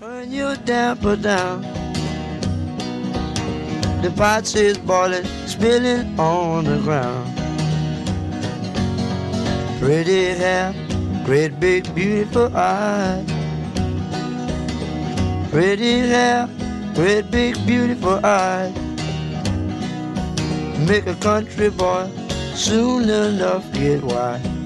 Turn your damper down. The pot is boiling, spilling on the ground. Pretty hair, great big beautiful eyes. Pretty hair, great big beautiful eyes. Make a country boy soon enough get wise.